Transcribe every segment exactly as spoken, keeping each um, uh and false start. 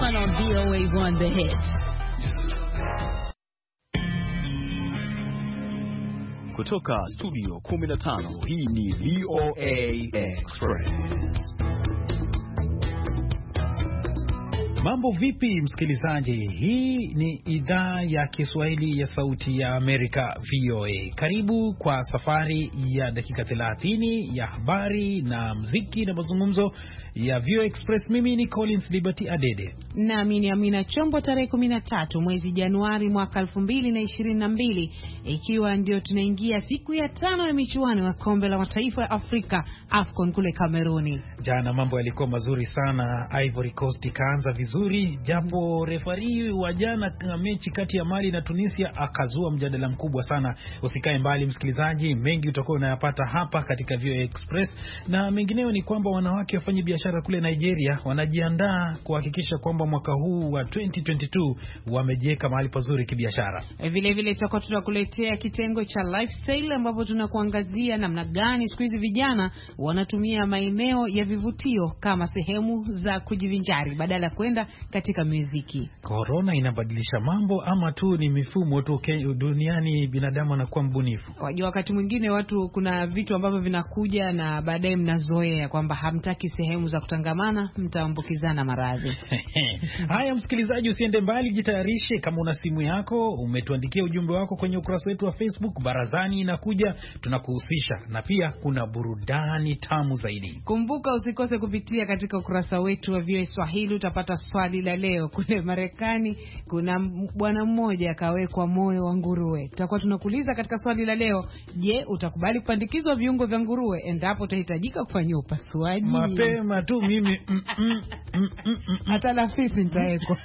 fun on V O A one The Hit. Kutoka studio kumi na tano, hii ni V O A Express. Mambo vipi msikilizaji? Hii ni idhaa ya Kiswahili ya Sauti ya Amerika V O A. Karibu kwa safari ya dakika thelathini ya habari na muziki na mazungumzo ya V O A Express. Mimi ni Collins Liberty Adede. Na mimi ni Amina Chombo. Tarehe kumi na tatu mwezi Januari mwaka elfu mbili na ishirini na mbili, ikiwa ndio tunaingia siku ya tano ya michuano ya kombe la mataifa ya Afrika AFCON kule Kameruni. Jana mambo yalikuwa mazuri sana. Ivory Coast kaanza vizuri, japo refari wa jana kwa mechi kati ya Mali na Tunisia akazua mjadala mkubwa sana. Usikae mbali msikilizaji, mengi utakuwa unayapata hapa katika V O A Express. Na mengineo ni kwamba wanawake wafanya biashara kule Nigeria wanajiandaa kuhakikisha kwamba mwaka huu wa twenty twenty-two wamejiweka mahali pazuri kibiashara. Vile vile tutakuwa tunakuletea kitengo cha lifestyle, ambapo tunakuangazia namna gani siku hizi vijana wanatumia maeneo ya vivutio kama sehemu za kujivinjari badala ya kwenda katika muziki. Corona inabadilisha mambo ama tu ni mifumo tu duniani, binadamu anakuwa mbunifu? Wajua, wakati mwingine watu kuna vitu ambavyo vinakuja na baadaye mnazoea kwamba hamtaki sehemu za kutangamana, mtaambukizana maradhi. Haya msikilizaji, usiende mbali, jitayarishe. Kama una simu yako, umetuandikia ujumbe wako kwenye ukurasa wetu wa Facebook, barazani inakuja, tunakuhusisha, na pia kuna burudani tamu zaidi. Kumbuka usikose kupitia katika ukurasa wetu wa V O A Swahili, utapata swali la leo. Kule Marekani kuna bwana mmoja akawekwa moyo wa nguruwe. Tutakuwa tunakuuliza katika swali la leo, je, utakubali kupandikizwa viungo vya nguruwe endapo utahitajika kufanya upasuaji? Mapema tu mimi mm, mm, mm, mm, mm. hata lafisi nitawekwa.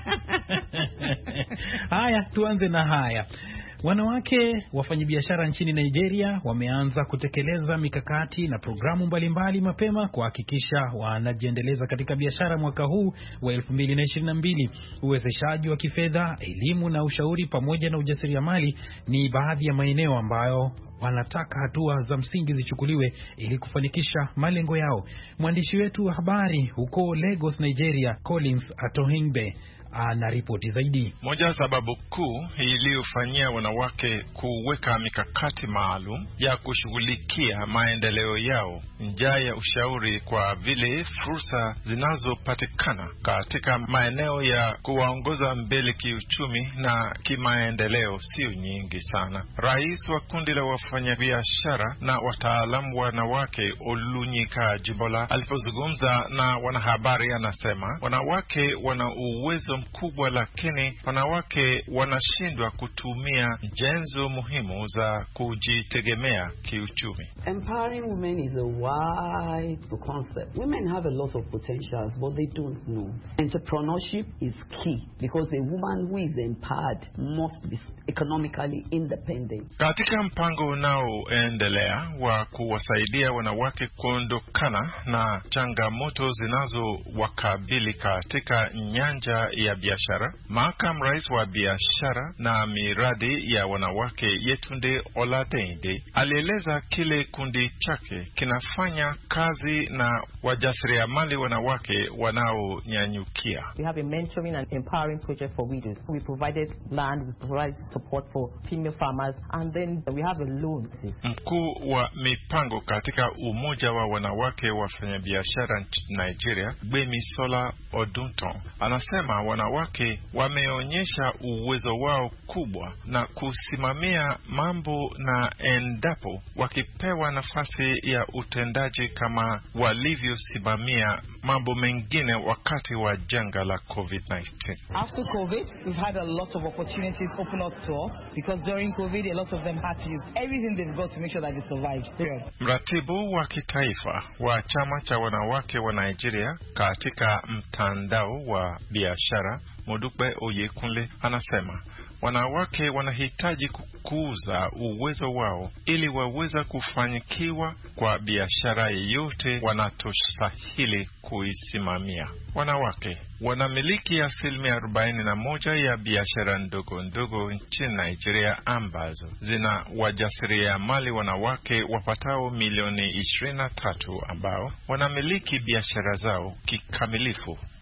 Haya, tuanze na haya. Wanawake wafanyabiashara nchini Nigeria wameanza kutekeleza mikakati na programu mbalimbali mapema kuhakikisha wanajiendeleza katika biashara mwaka huu wa elfu mbili na ishirini na mbili. Uwezeshaji wa kifedha, elimu na ushauri pamoja na ujasiriamali ni baadhi ya maeneo ambayo wanataka hatua za msingi zichukuliwe ili kufanikisha malengo yao. Mwandishi wetu wa habari huko Lagos, Nigeria, Collins Atohengbe ana ripoti zaidi. Moja ya sababu kuu iliyofanyia wanawake kuweka mikakati maalum ya kushughulikia maendeleo yao njia ya ushauri, kwa vile fursa zinazopatikana katika maeneo ya kuwaongoza mbele kiuchumi na kimaendeleo sio nyingi sana. Rais wa kundi la wafanyabiashara na wataalamu wanawake Olunyika Jibola alipozungumza na wanahabari anasema wanawake wana uwezo mkubwa, lakini wanawake wanashindwa kutumia nyenzo muhimu za kujitegemea kiuchumi. Empowering women is a wide concept. Women have a lot of potentials, but they don't know. Entrepreneurship is key because a woman who is empowered must be economically independent. Katika mpango unaoendelea wa kuwasaidia wanawake kuondokana na changamoto zinazowakabili katika nyanja ya biashara, makamu rais wa biashara na miradi ya wanawake Yetunde Oladende alieleza kile kundi chake kinafanya kazi na wajasiriamali wanawake wanaonyanyukia. We have a mentoring and empowering project for widows. We provided land, we provided support for female farmers, and then we have a loan. Mkuu wa mipango katika umoja wa wanawake wafanyabiashara nchini Nigeria, Gbemisola Odunton, anasema wanawake wameonyesha uwezo wao kubwa na kusimamia mambo, na endapo wakipewa nafasi ya utendaji kama walivyosimamia mambo mengine wakati wa janga la COVID nineteen. After COVID, we've had a lot of opportunities open up to us because during COVID a lot of them had to use everything they've got to make sure that they survived. Period. Mratibu wa kitaifa wa chama cha wanawake wa Nigeria katika mtandao wa biashara Modupe Oyekunle anasema wanawake wanahitaji kukuza uwezo wao ili waweza kufanikiwa kwa biashara yote wanatostahili kuisimamia. Wanawake wanamiliki asilimia arobaini na moja ya biashara ndogo ndogo nchini Nigeria ambazo zina wajasiriamali wanawake wapatao milioni ishirini na tatu ambao wanamiliki biashara zao kikamilifu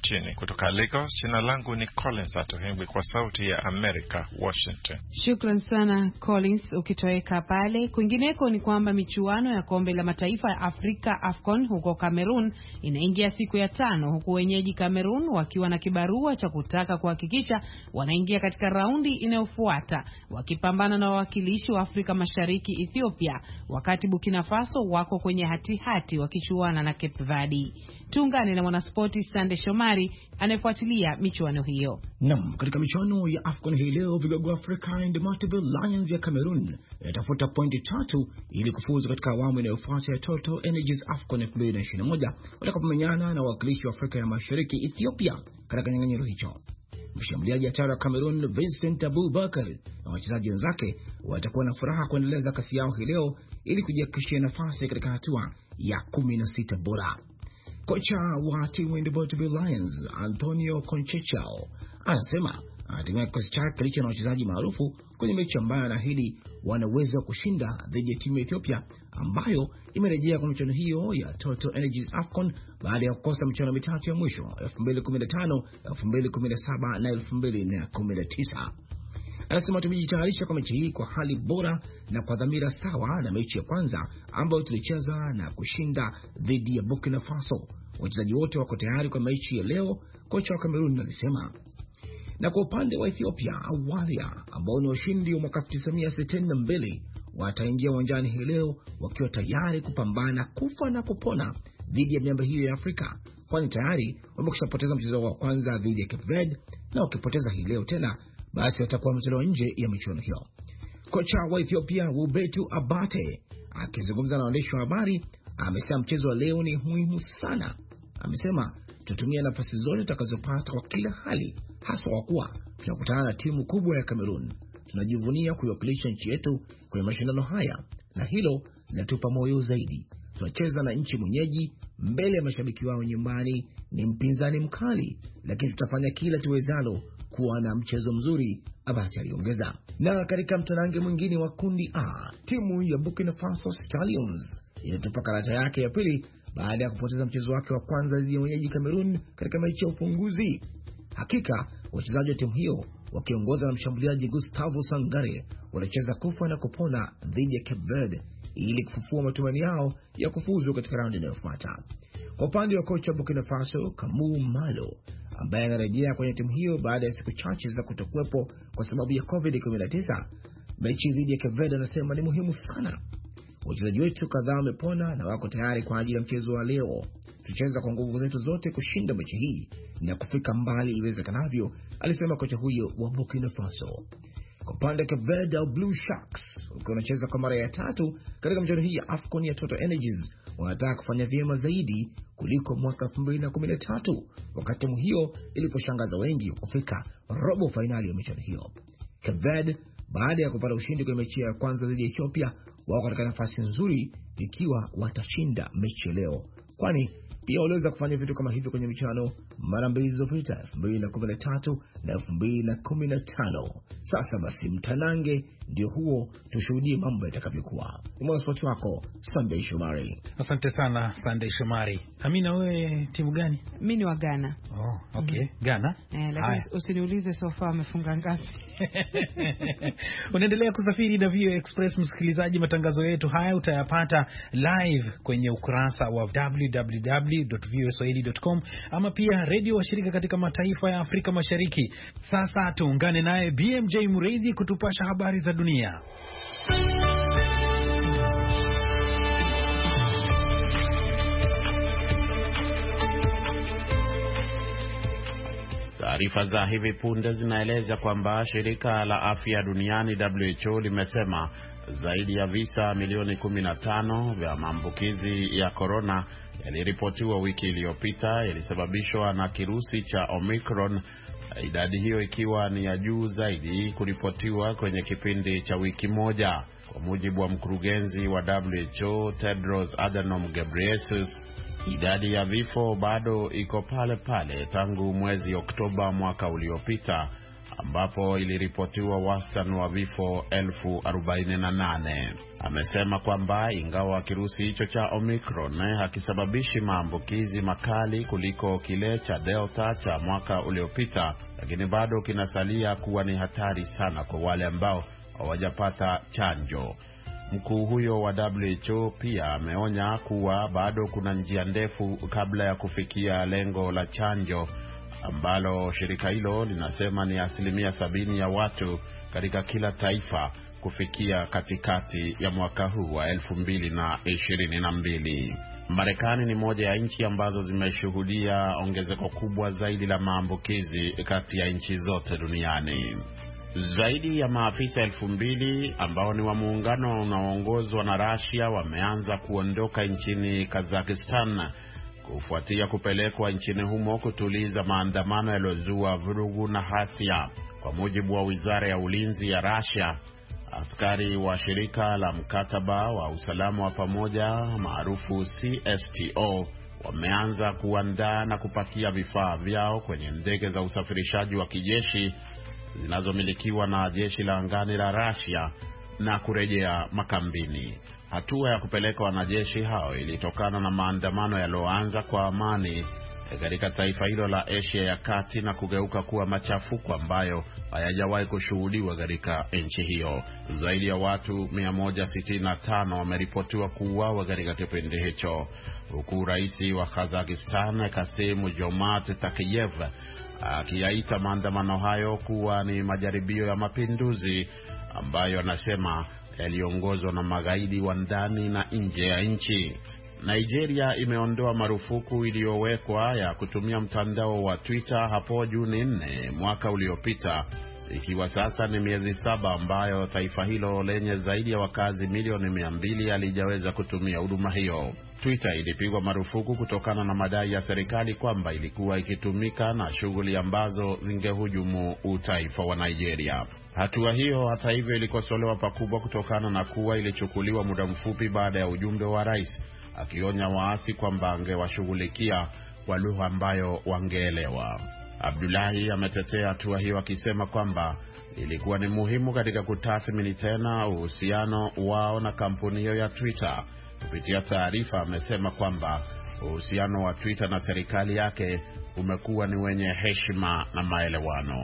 nchini. Kutoka Lagos, jina langu ni Collins Atohengwi kwa Sauti ya Amerika, Washington. Shukran sana Collins ukitoweka pale. Kwingineko ni kwamba michuano ya kombe la mataifa ya Afrika AFCON huko Cameroon inaingia siku ya tano, huku wenyeji Cameroon wakiwa na kibarua cha kutaka kuhakikisha wanaingia katika raundi inayofuata, wakipambana na wawakilishi wa Afrika Mashariki Ethiopia, wakati Burkina Faso wako kwenye hatihati wakichuana na Cape Verde. Tuungane na mwanaspoti Sande Shomari anayefuatilia michuano hiyo. Naam, katika michuano ya AFCON hii leo vigogo Afrika Indomitable Lions ya Cameroon yatafuta pointi tatu ili kufuzu katika awamu inayofuata ya Total Energies AFCON elfu mbili ishirini na moja watakapomenyana na wawakilishi wa Afrika ya Mashariki Ethiopia katika nyang'anyiro hicho. Mshambuliaji hatari wa Cameroon Vincent Aboubakar na wachezaji wenzake watakuwa na furaha kuendeleza kasi yao hii leo ili kujihakikishia nafasi katika hatua ya kumi na sita bora. Kocha wa timu Indomitable Lions Antonio Conchechao anasema anategemea kikosi chake kilicho na wachezaji maarufu kwenye mechi ambayo anaahidi wana uwezo wa kushinda dhidi ya timu ya Ethiopia ambayo imerejea kwa michuano hiyo ya Total Energies AFCON baada ya kukosa michuano mitatu ya mwisho elfu mbili kumi na tano, elfu mbili kumi na saba na elfu mbili kumi na tisa. Anasema tumejitayarisha kwa mechi hii kwa hali bora na kwa dhamira sawa na mechi ya kwanza ambayo tulicheza na kushinda dhidi ya Burkina Faso. Wachezaji wote wako tayari kwa mechi ya leo, kocha wa Cameroon alisema. Na kwa upande wa Ethiopia, Awalia ambao ni washindi wa mwaka elfu tisa mia sitini na mbili wataingia uwanjani hii leo wakiwa tayari kupambana kufa na kupona dhidi ya miamba hiyo ya Afrika, kwani tayari wamekushapoteza mchezo wa kwanza dhidi ya Cape Verde, na wakipoteza hii leo tena basi watakuwa wametolewa nje ya michuano hiyo. Kocha wa Ethiopia Wubetu Abate akizungumza na waandishi wa habari amesema mchezo wa leo ni muhimu sana. Amesema tutumia nafasi zote tutakazopata kwa kila hali, hasa kwa kuwa tunakutana na timu kubwa ya Cameroon. Tunajivunia kuiwakilisha nchi yetu kwenye mashindano haya na hilo linatupa moyo zaidi. Tunacheza na nchi mwenyeji mbele ya mashabiki wao nyumbani, ni mpinzani mkali, lakini tutafanya kila tuwezalo kuwa na mchezo mzuri, Abati aliongeza. Na katika mtanange mwingine wa kundi A, timu ya Burkina Faso Stallions inatupa karata yake ya pili baada ya kupoteza mchezo wake wa kwanza dhidi ya mwenyeji Cameroon katika mechi ya ufunguzi. Hakika wachezaji wa timu hiyo wakiongozwa na mshambuliaji Gustavo Sangare wanacheza kufa na kupona dhidi ya Cape Verde ili kufufua matumaini yao ya kufuzu katika raundi inayofuata. Kwa upande wa kocha Burkina Faso Kamou Malo ambaye anarejea kwenye timu hiyo baada ya siku chache za kutokuwepo kwa sababu ya covid kumi na tisa, mechi dhidi ya Cape Verde anasema ni muhimu sana. Wachezaji wetu kadhaa wamepona na wako tayari kwa ajili ya mchezo wa leo. Tucheza kwa nguvu zetu zote kushinda mechi hii na kufika mbali iwezekanavyo, alisema kocha huyo wa Burkina Faso. Kwa upande wa Cape Verde au Blue Sharks, ukiwa unacheza kwa mara ya tatu katika mchezo hii ya AFCON ya Total Energies, wanataka kufanya vyema zaidi kuliko mwaka elfu mbili kumi na tatu wakati timu hiyo iliposhangaza wengi kufika robo finali ya michuano hiyo. Cape Verde baada ya kupata ushindi kwa mechi ya kwanza dhidi ya Ethiopia wako katika nafasi nzuri ikiwa watashinda mechi leo, kwani pia waliweza kufanya vitu kama hivyo kwenye michuano mara mbili zilizopita elfu mbili kumi na tatu na elfu mbili kumi na tano. Sasa basi mtanange ndio huo, tushuhudie mambo yatakavyokuwa. Ni mwanaspoti wako Sunday Shomari. Asante sana Sunday Shomari. Amina, wewe timu gani? Mimi ni wa Ghana. Oh, okay. Mm-hmm. Ghana. Eh, lakini usiniulize sofa amefunga ngapi. Unaendelea kusafiri na V O A Express, msikilizaji. Matangazo yetu haya utayapata live kwenye ukurasa wa w w w dot v o a swahili dot com ama pia radio washirika katika mataifa ya Afrika Mashariki. Sasa tuungane naye B M J Mureithi kutupasha habari za dunia. Taarifa za hivi punde zinaeleza kwamba shirika la afya duniani W H O limesema zaidi ya visa milioni kumi na tano vya maambukizi ya corona yaliripotiwa wiki iliyopita yalisababishwa na kirusi cha Omicron, idadi hiyo ikiwa ni ya juu zaidi kuripotiwa kwenye kipindi cha wiki moja. Kwa mujibu wa mkurugenzi wa W H O Tedros Adhanom Ghebreyesus, idadi ya vifo bado iko pale pale tangu mwezi Oktoba mwaka uliopita, ambapo iliripotiwa wastani wa vifo elfu arobaini na nane. Amesema kwamba ingawa kirusi hicho cha Omicron hakisababishi maambukizi makali kuliko kile cha Delta cha mwaka uliopita, lakini bado kinasalia kuwa ni hatari sana kwa wale ambao hawajapata chanjo. Mkuu huyo wa W H O pia ameonya kuwa bado kuna njia ndefu kabla ya kufikia lengo la chanjo ambalo shirika hilo linasema ni asilimia sabini ya watu katika kila taifa kufikia katikati ya mwaka huu wa elfu mbili na ishirini na mbili. Marekani ni moja ya nchi ambazo zimeshuhudia ongezeko kubwa zaidi la maambukizi kati ya nchi zote duniani. Zaidi ya maafisa elfu mbili ambao ni wa muungano unaoongozwa na Russia wameanza kuondoka nchini Kazakhstan kufuatia kupelekwa nchini humo kutuliza maandamano yaliyozua vurugu na hasia. Kwa mujibu wa Wizara ya Ulinzi ya Russia, askari wa shirika la mkataba wa usalama wa pamoja maarufu C S T O wameanza kuandaa na kupakia vifaa vyao kwenye ndege za usafirishaji wa kijeshi zinazomilikiwa na jeshi la angani la Russia na kurejea makambini. Hatua ya kupeleka wanajeshi hao ilitokana na maandamano yaliyoanza kwa amani katika taifa hilo la Asia ya Kati na kugeuka kuwa machafuko ambayo hayajawahi kushuhudiwa katika nchi hiyo. Zaidi ya watu mia moja sitini na tano wameripotiwa kuuawa katika kipindi hicho, huku rais wa Kazakhstan Kassym-Jomart Tokayev akiyaita maandamano hayo kuwa ni majaribio ya mapinduzi ambayo anasema yaliongozwa na magaidi wa ndani na nje ya nchi. Nigeria imeondoa marufuku iliyowekwa ya kutumia mtandao wa Twitter hapo Juni nne mwaka uliopita, ikiwa sasa ni miezi saba ambayo taifa hilo lenye zaidi ya wakazi milioni mia mbili halijaweza kutumia huduma hiyo. Twitter ilipigwa marufuku kutokana na madai ya serikali kwamba ilikuwa ikitumika na shughuli ambazo zingehujumu utaifa wa Nigeria. Hatua hiyo hata hivyo ilikosolewa pakubwa kutokana na kuwa ilichukuliwa muda mfupi baada ya ujumbe wa rais akionya waasi kwamba angewashughulikia kwa lugha ambayo wangeelewa. Abdullahi ametetea hatua hiyo akisema kwamba ilikuwa ni muhimu katika kutathmini tena uhusiano wao na kampuni hiyo ya Twitter. Kupitia taarifa amesema kwamba uhusiano wa Twitter na serikali yake umekuwa ni wenye heshima na maelewano.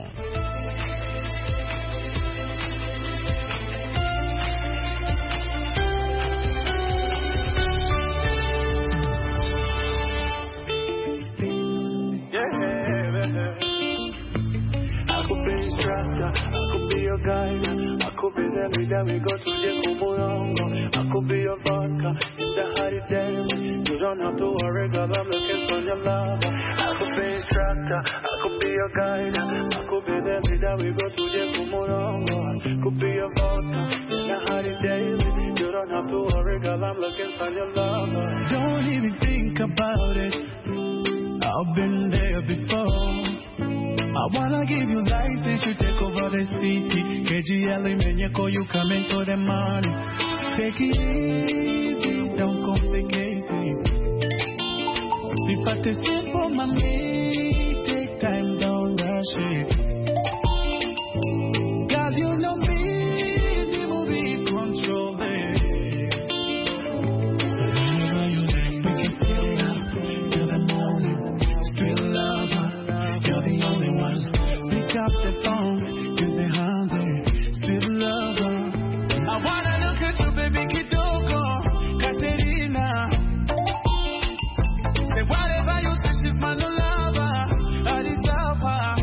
I could be there with them, we go to the Kumurongo. I could be your vodka in the holiday. You don't have to worry, girl, I'm looking for your love. I could be instructor, I could be your guide. I could be there with them, we go to the Kumurongo. I could be your vodka in the holiday. You don't have to worry, girl, I'm looking for your love. Don't even think about it, I've been there before. I wanna give you license to take over the city. K G L Menyeko, you come into the money. Take it easy, don't complicate it. If I take it for my me, take time, don't rush it. Girl, you know me, the movie control it. Whenever you like, we can still love till the morning. Still love her. You're the only one. Pick up the phone, use the hands, still love her. I wanna look at you, baby, Kitoko, Katerina. Say whatever you say, she's my new lover. I deserve her.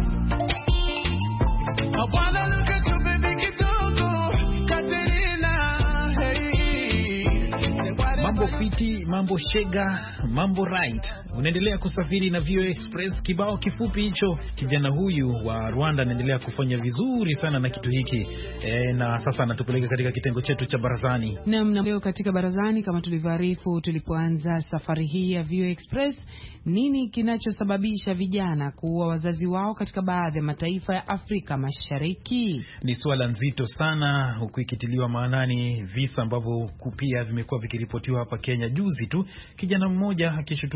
I wanna look at you, baby, Kitoko, Katerina. Hey. Mambo fiti, mambo shega, mambo right. Unaendelea kusafiri na V O A Express. Kibao kifupi hicho, kijana huyu wa Rwanda anaendelea kufanya vizuri sana na kitu hiki e, na sasa anatupeleka katika kitengo chetu cha barazani. Naam, na leo katika barazani kama tulivyoarifu tulipoanza safari hii ya V O A Express, nini kinachosababisha vijana kuua wazazi wao katika baadhi ya mataifa ya Afrika Mashariki? Ni swala nzito sana, huku ikitiliwa maanani visa ambavyo pia vimekuwa vikiripotiwa hapa Kenya. Juzi tu kijana mmoja akishutumiwa kwa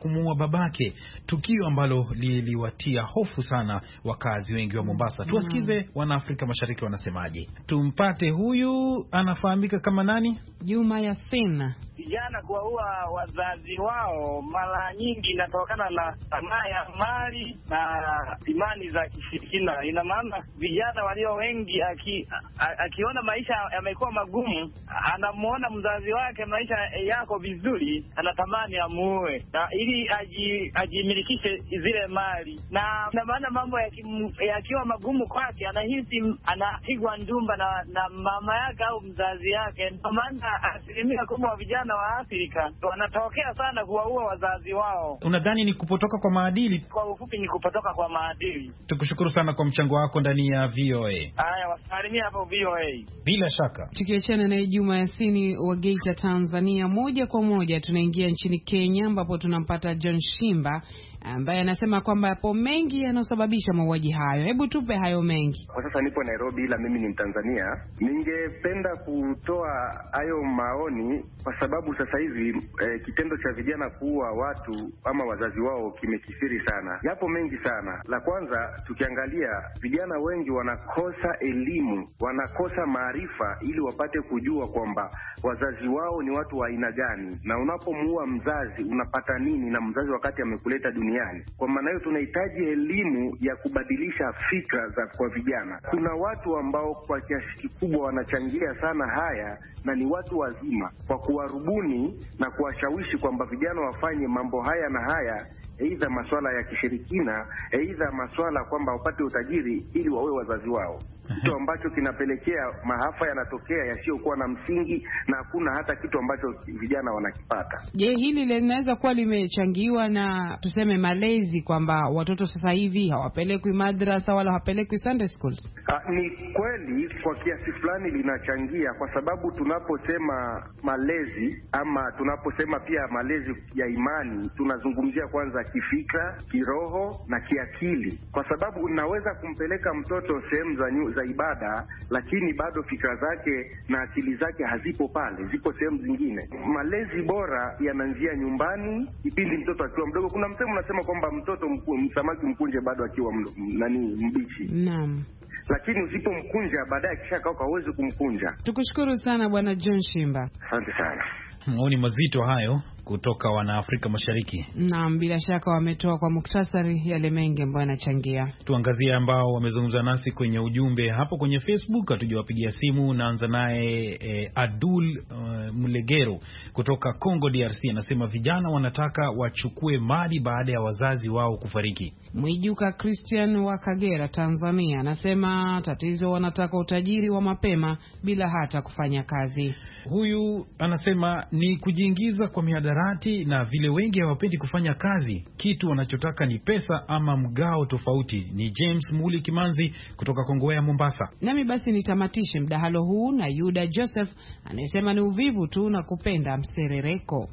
kumuua babake, tukio ambalo liliwatia hofu sana wakazi wengi wa Mombasa. Tuwasikize wana Afrika Mashariki wanasemaje. Tumpate huyu, anafahamika kama nani? Juma Yasin. Vijana kuwaua wazazi wao mara nyingi inatokana na tamaa ya mali na imani za kishirikina. Ina maana vijana walio wengi aki, a, akiona maisha yamekuwa magumu, anamuona mzazi wake maisha yako vizuri, anatamani amuue na ili aji, ajimilikishe zile mali. Na ina maana mambo yakiwa magumu kwake, anahisi anapigwa ndumba na, na mama yake au mzazi yake. Kwa maana asilimia kubwa wa vijana wa Afrika wanatokea sana kuwaua wazazi wao. Unadhani ni kupotoka kwa maadili? Kwa ufupi ni kupotoka kwa maadili. Tukushukuru sana kwa mchango wako ndani ya V O A. Haya, wasalimia hapo V O A. Bila shaka. Tukiachana na Juma Yasini wa Geita, Tanzania, moja kwa moja tunaingia nchini Kenya ambapo tunampata John Shimba ambaye anasema kwamba hapo mengi yanayosababisha mauaji hayo. Hebu tupe hayo mengi. Kwa sasa nipo Nairobi ila mimi ni Mtanzania. Ningependa kutoa hayo maoni kwa sababu sasa hivi eh, kitendo cha vijana kuua watu ama wazazi wao kimekithiri sana. Yapo mengi sana. La kwanza, tukiangalia vijana wengi wanakosa elimu, wanakosa maarifa ili wapate kujua kwamba wazazi wao ni watu wa aina gani, na unapomuua mzazi unapata nini na mzazi wakati amekuleta duniani. Kwa maana hiyo tunahitaji elimu ya kubadilisha fikra za kwa vijana. Kuna watu ambao kwa kiasi kikubwa wanachangia sana haya na ni watu wazima, kwa kuwarubuni na kuwashawishi kwamba vijana wafanye mambo haya na haya, aidha masuala ya kishirikina, aidha masuala kwamba wapate utajiri ili wawe wazazi wao. Kitu ambacho kinapelekea maafa yanatokea yasiyokuwa na msingi na hakuna hata kitu ambacho vijana wanakipata. Je, hili linaweza kuwa limechangiwa na tuseme malezi, kwamba watoto sasa hivi hawapelekwi madrasa wala hawapelekwi Sunday schools? Ha, ni kweli kwa kiasi fulani linachangia, kwa sababu tunaposema malezi ama tunaposema pia malezi ya imani, tunazungumzia kwanza kifikra, kiroho na kiakili, kwa sababu unaweza kumpeleka mtoto sehemu za za ibada lakini bado fikra zake na akili zake hazipo pale, zipo sehemu zingine. Malezi bora yanaanzia nyumbani kipindi mtoto akiwa mdogo. Kuna msemo unasema kwamba mtoto mku, msamaki mkunje bado akiwa nani mbichi. Naam. Lakini usipomkunja baadaye akishakauka huwezi kumkunja. Tukushukuru sana Bwana John Shimba. Asante sana. Maoni mazito hayo kutoka wana Afrika Mashariki. Naam, bila shaka wametoa kwa muktasari yale mengi ambayo yanachangia. Tuangazie ambao wamezungumza nasi kwenye ujumbe hapo kwenye Facebook. Hatujawapigia simu. Naanza naye eh, Adul uh, Mulegero kutoka Congo D R C, anasema vijana wanataka wachukue mali baada ya wazazi wao kufariki. Mwijuka Christian wa Kagera, Tanzania, anasema tatizo wanataka utajiri wa mapema bila hata kufanya kazi. Huyu anasema ni kujiingiza kwa mihadarati na vile wengi hawapendi kufanya kazi, kitu wanachotaka ni pesa ama mgao tofauti. Ni James Muli Kimanzi kutoka Kongowea, Mombasa. Nami basi nitamatishe mdahalo huu na Yuda Joseph anayesema ni uvivu tu na kupenda mserereko.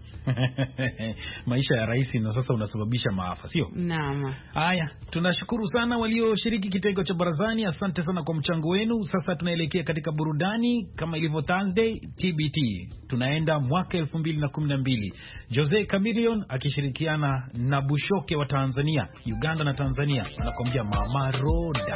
Maisha ya rais na sasa unasababisha maafa, sio? Naam. Haya, tunashukuru sana walioshiriki kitengo cha barazani. Asante sana kwa mchango wenu. Sasa tunaelekea katika burudani kama ilivyo Thursday T B T. Tunaenda mwaka elfu mbili na kumi na mbili. Jose Chameleone akishirikiana na Bushoke wa Tanzania, Uganda na Tanzania, anakuambia Mama Roda.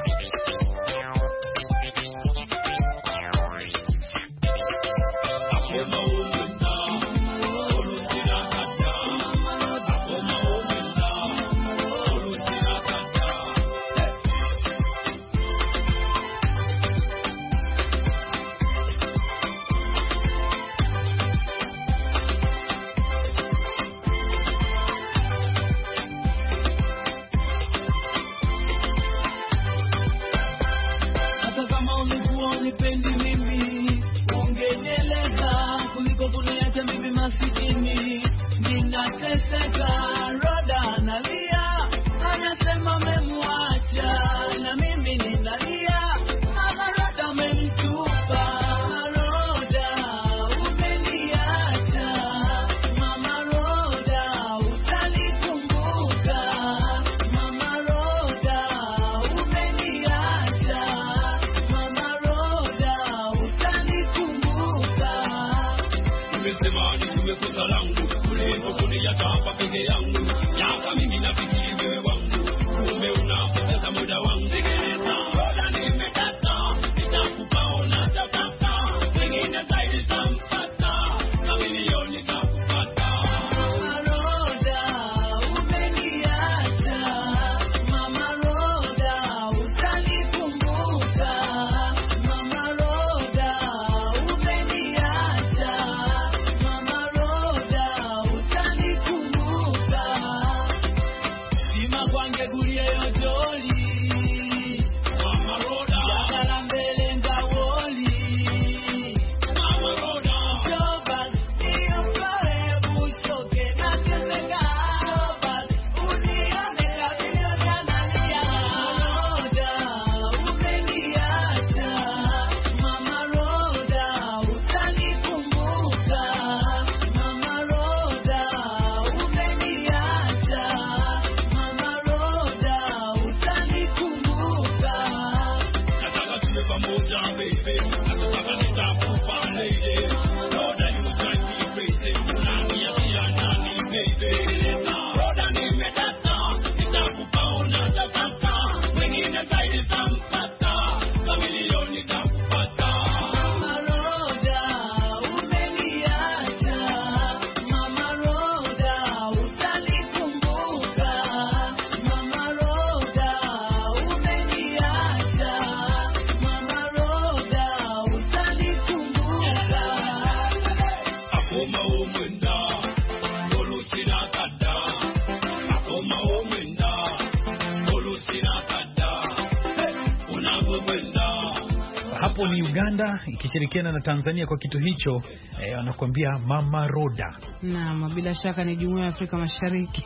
hapo ni Uganda ikishirikiana na Tanzania kwa kitu hicho, eh, wanakuambia Mama Roda. Naam, bila shaka ni Jumuiya ya Afrika Mashariki.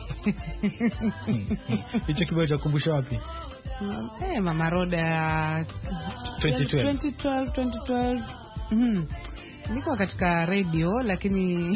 Hicho kibao cha kukumbusha wapi? Eh, Mama Roda twenty twelve twenty twelve. Mhm. Niko katika radio lakini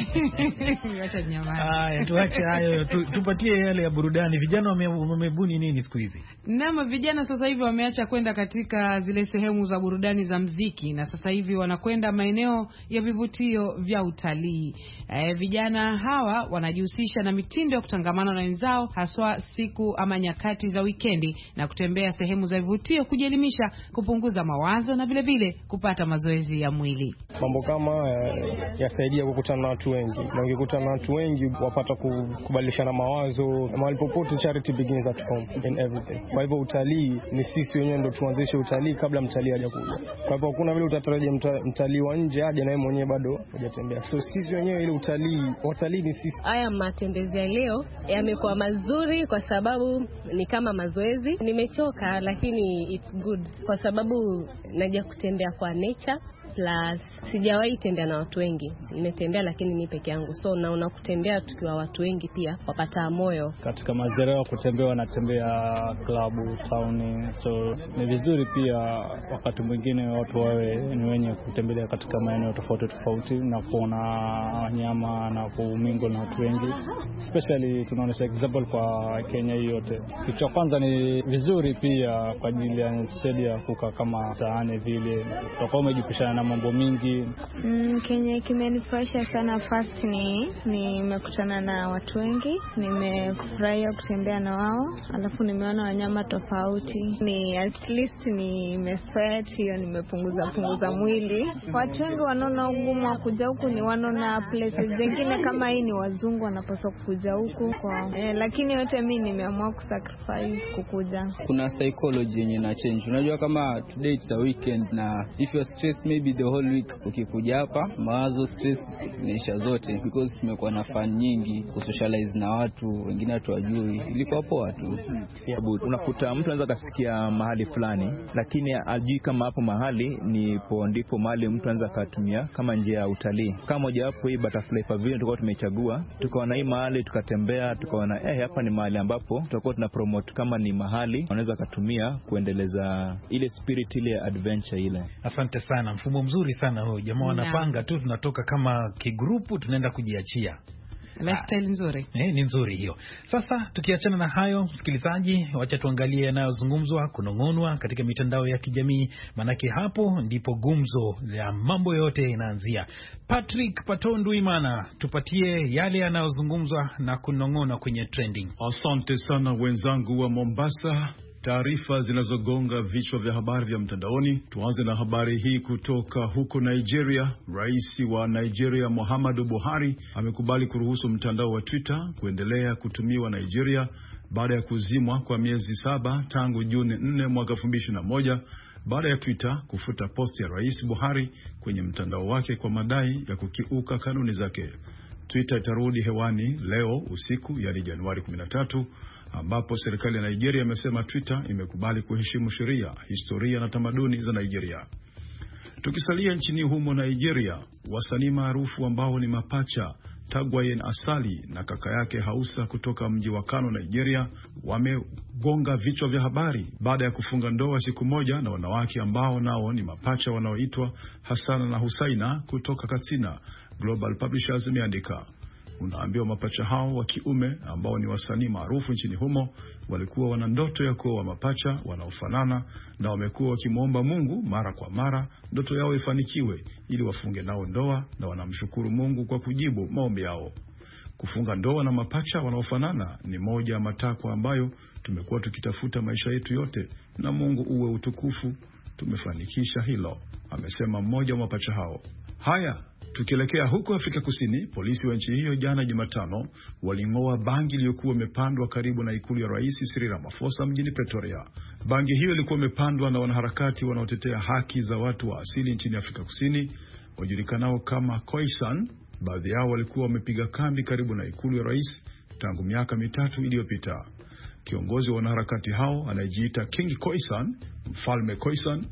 acha nyama. Haya, tuache hayo, tupatie yale ya burudani. Vijana wamebuni nini siku hizi? Naam, vijana sasa hivi wameacha kwenda katika zile sehemu za burudani za mziki, na sasa hivi wanakwenda maeneo ya vivutio vya utalii. E, vijana hawa wanajihusisha na mitindo ya kutangamana na wenzao, haswa siku ama nyakati za wikendi, na kutembea sehemu za vivutio, kujielimisha, kupunguza mawazo na vile vile kupata mazoezi ya mwili. Mambo kama yasaidia kukutana na watu wengi, na ukikutana na watu wengi wapata kubadilishana mawazo. Mahali popote, charity begins at home in everything. Kwa hivyo utalii ni sisi wenyewe ndio tuanzishe utalii kabla mtalii hajakuja. Kwa hivyo hakuna vile utatarajia mtalii wa nje aje na yeye mwenyewe bado hajatembea. So sisi wenyewe ile utalii, watalii ni sisi. Haya matembezi ya leo yamekuwa mazuri kwa sababu ni kama mazoezi. Nimechoka lakini it's good kwa sababu naja kutembea kwa nature. Plus sijawahi tembea na watu wengi. Nimetembea lakini ni peke yangu. So naona kutembea tukiwa watu wengi pia wapata moyo. Katika mazingira kutembea wanatembea klabu, town. So ni vizuri pia wakati mwingine watu wawe ni wenye kutembelea katika maeneo tofauti tofauti na kuona wanyama na kumingo na watu wengi. Especially tunaonyesha example kwa Kenya hii yote. Kitu cha kwanza ni vizuri pia kwa ajili ya stadia kukaa kama taani vile. Tutakuwa umejipishana na mambo mingi. Mm, Kenya kimenifurahisha sana. First ni nimekutana na watu wengi, nimefurahia kutembea na wao, alafu nimeona wanyama tofauti, ni at least nimesweat, hiyo nimepunguza punguza mwili. Watu wengi wanaona ugumu wa kuja huku, ni wanaona places zingine kama hii ni wazungu wanapaswa kuja huku kwa eh, lakini yote mimi nimeamua kusacrifice kukuja. Kuna psychology yenye na change. Unajua kama today it's a weekend na if you're stressed maybe the whole week, ukikuja hapa mawazo stress inaisha zote, because tumekuwa na fun nyingi, kusocialize na watu wengine watu wajui, ilikuwa poa tu. Unakuta mtu anaweza kasikia mahali fulani lakini ajui kama hapo mahali nipo ndipo mahali mtu anaweza kutumia kama njia ya utalii. Kama moja hapo hii Butterfly Pavilion tulikuwa tumechagua, tukaona hii mahali tukatembea, tukaona eh hapa ni mahali ambapo tutakuwa tuna promote kama ni mahali wanaweza kutumia kuendeleza ile spirit ile adventure ile. Asante sana, mfumo mzuri sana huo. Jamaa wanapanga tu, tunatoka kama kigrupu tunaenda kujiachia. Lifestyle nzuri. Eh, ni nzuri hiyo. Sasa tukiachana na hayo, msikilizaji, wacha tuangalie yanayozungumzwa, kunongonwa katika mitandao ya kijamii, manake hapo ndipo gumzo ya mambo yote inaanzia. Patrick Patondu Imana, tupatie yale yanayozungumzwa na kunongona kwenye trending. Asante sana wenzangu wa Mombasa. Taarifa zinazogonga vichwa vya habari vya mtandaoni. Tuanze na habari hii kutoka huko Nigeria. Rais wa Nigeria Muhammadu Buhari amekubali kuruhusu mtandao wa Twitter kuendelea kutumiwa Nigeria baada ya kuzimwa kwa miezi saba tangu Juni nne mwaka elfu mbili ishirini na moja baada ya Twitter kufuta posti ya Rais Buhari kwenye mtandao wake kwa madai ya kukiuka kanuni zake. Twitter itarudi hewani leo usiku, yani Januari kumi na tatu, ambapo serikali ya Nigeria imesema Twitter imekubali kuheshimu sheria, historia na tamaduni za Nigeria. Tukisalia nchini humo Nigeria, wasanii maarufu ambao ni mapacha Tagwayen Asali na kaka yake Hausa kutoka mji wa Kano, Nigeria, wamegonga vichwa vya habari baada ya kufunga ndoa siku moja na wanawake ambao nao ni mapacha wanaoitwa Hassana na Husaina kutoka Katsina. Global Publishers imeandika. Unaambiwa mapacha hao wa kiume ambao ni wasanii maarufu nchini humo walikuwa wana ndoto ya kuoa mapacha wanaofanana na wamekuwa wakimwomba Mungu mara kwa mara ndoto yao ifanikiwe ili wafunge nao ndoa, na wanamshukuru Mungu kwa kujibu maombi yao. Kufunga ndoa na mapacha wanaofanana ni moja ya matakwa ambayo tumekuwa tukitafuta maisha yetu yote, na Mungu uwe utukufu, tumefanikisha hilo, amesema mmoja wa mapacha hao. Haya, tukielekea huko Afrika Kusini, polisi wa nchi hiyo jana Jumatano waling'oa bangi iliyokuwa imepandwa karibu na ikulu ya Rais Cyril Ramaphosa mjini Pretoria. Bangi hiyo ilikuwa imepandwa na wanaharakati wanaotetea haki za watu wa asili nchini Afrika Kusini, wajulikanao kama Khoisan. Baadhi yao walikuwa wamepiga kambi karibu na ikulu ya Rais tangu miaka mitatu iliyopita. Kiongozi wa wanaharakati hao anayejiita King Khoisan, Mfalme Khoisan,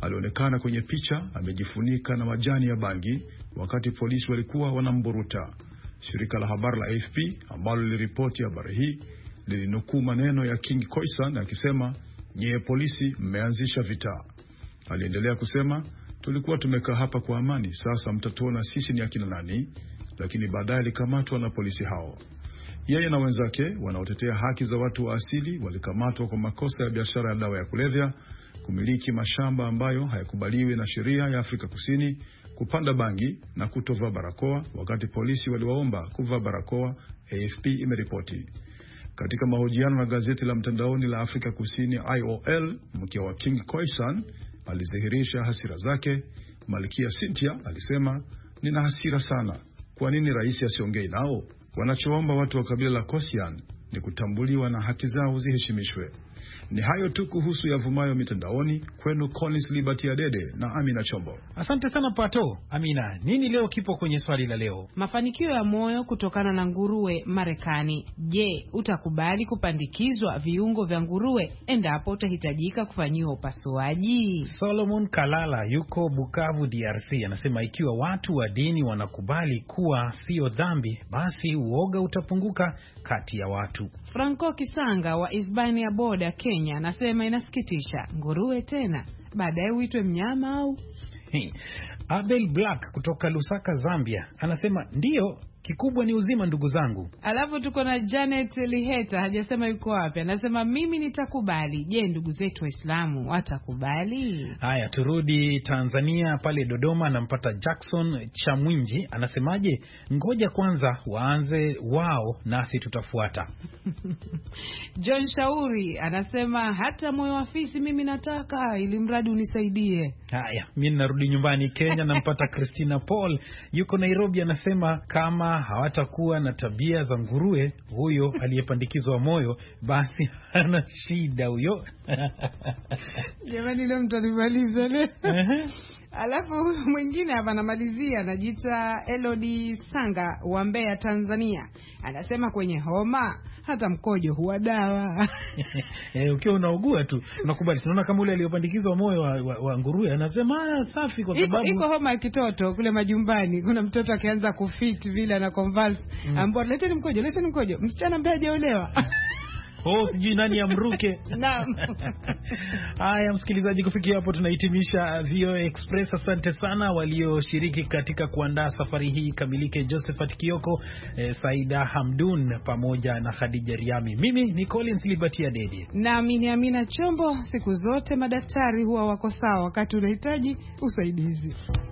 alionekana kwenye picha amejifunika na majani ya bangi wakati polisi walikuwa wanamburuta. Shirika la habari la A F P ambalo liliripoti habari hii lilinukuu maneno ya King Koisan akisema, "Nyie polisi mmeanzisha vita." Aliendelea kusema, "Tulikuwa tumekaa hapa kwa amani, sasa mtatuona sisi ni akina nani." Lakini baadaye alikamatwa na polisi hao. Yeye na wenzake wanaotetea haki za watu wa asili walikamatwa kwa makosa ya biashara ya dawa ya kulevya, kumiliki mashamba ambayo hayakubaliwi na sheria ya Afrika Kusini, kupanda bangi na kutovaa barakoa wakati polisi waliwaomba kuvaa barakoa, A F P imeripoti. Katika mahojiano na gazeti la mtandaoni la Afrika Kusini I O L, mke wa King Koisan alizihirisha hasira zake. Malkia Cynthia alisema, "Nina hasira sana. Kwa nini rais asiongei nao? Wanachoomba watu wa kabila la Kosian ni kutambuliwa na haki zao ziheshimishwe." Ni hayo tu kuhusu yavumayo mitandaoni. Kwenu Collins Liberty Adede na Amina Chombo. Asante sana Pato. Amina, nini leo kipo kwenye swali la leo? Mafanikio ya moyo kutokana na nguruwe Marekani. Je, utakubali kupandikizwa viungo vya nguruwe endapo utahitajika kufanyiwa upasuaji? Solomon Kalala yuko Bukavu D R C anasema ikiwa watu wa dini wanakubali kuwa sio dhambi, basi uoga utapunguka kati ya watu. Franco Kisanga wa Isbania Boda Kenya anasema inasikitisha, nguruwe tena baadaye uitwe mnyama au? Abel Black kutoka Lusaka Zambia anasema ndiyo, kikubwa ni uzima ndugu zangu. Alafu tuko na Janet Liheta, hajasema yuko wapi, anasema mimi nitakubali. Je, ndugu zetu Waislamu watakubali? Haya, turudi Tanzania pale Dodoma, nampata Jackson Chamwinji anasemaje, ngoja kwanza waanze wao nasi tutafuata. John Shauri anasema hata moyo wa fisi mimi nataka, ili mradi unisaidie. Haya, mimi narudi nyumbani Kenya, nampata Christina Paul yuko Nairobi anasema kama hawatakuwa na tabia za nguruwe, huyo aliyepandikizwa moyo basi hana shida huyo. Jamani, leo mtalimaliza leo. Alafu mwingine hapa anamalizia, anajiita Elodi Sanga wa Mbeya Tanzania, anasema kwenye homa hata mkojo huwa dawa. Eh, ukiwa unaugua tu unakubali. Tunaona kama ule aliyopandikizwa moyo wa, wa, wa nguruwe anasema safi kwa sababu iko homa ya kitoto kule majumbani. Kuna mtoto akianza kufit vile na convulse, mm. ambao leteni mkojo, leteni mkojo, msichana ambaye hajaolewa. Oh, sijui nani amruke. Naam. Haya msikilizaji, kufikia hapo tunahitimisha V O A Express. Asante sana walioshiriki katika kuandaa safari hii kamilike, Josephat Kioko, eh, Saida Hamdun pamoja na Khadija Riami. Mimi ni Collins Liberty Adede. Nami ni Amina Chombo. Siku zote madaktari huwa wako sawa wakati unahitaji usaidizi.